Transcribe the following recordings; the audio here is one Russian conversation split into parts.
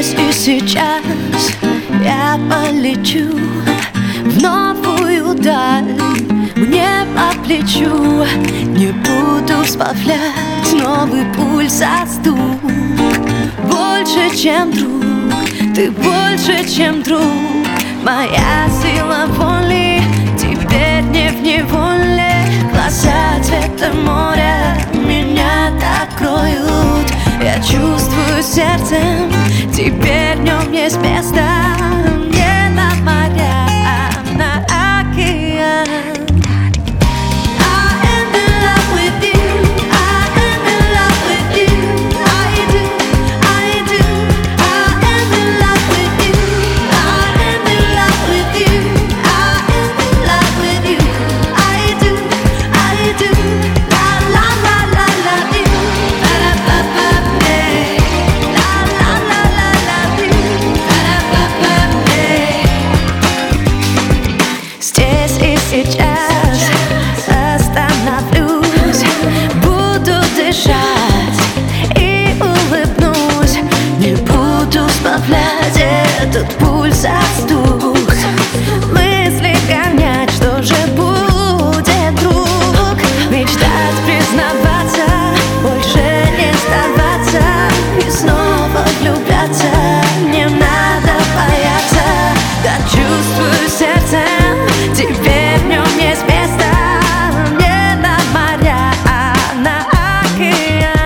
Здесь и сейчас я полечу в новую даль, мне по плечу. Не буду сбавлять новый пульс от стук. Больше, чем друг, ты больше, чем друг. Моя сила воли теперь не в неволе. Глаза цвета моря меня так кроют. Я чувствую сердцем, теперь в нем есть место. Не на моря, а на океан. Сейчас остановлюсь, буду дышать и улыбнусь. Не буду сбавлять этот пульс от стук. Мысли гонять, что же будет, друг? Мечтать, признаваться, больше не сдаваться и снова влюбляться. Не надо бояться, да чувствую сердцем, теперь в нем есть место. Не на моря, а на океан.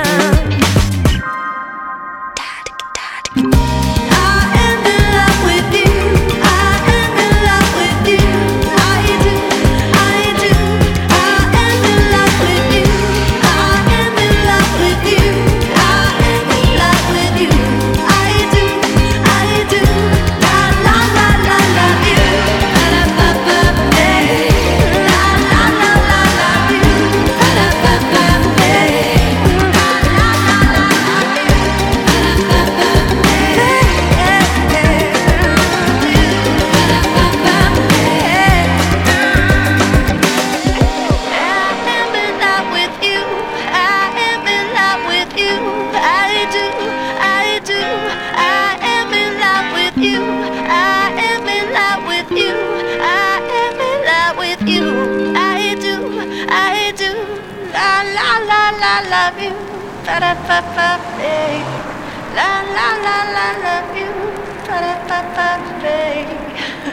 I love you, ba-da-ba-ba-ba. La la la la, love you, ba-da-ba-ba-ba.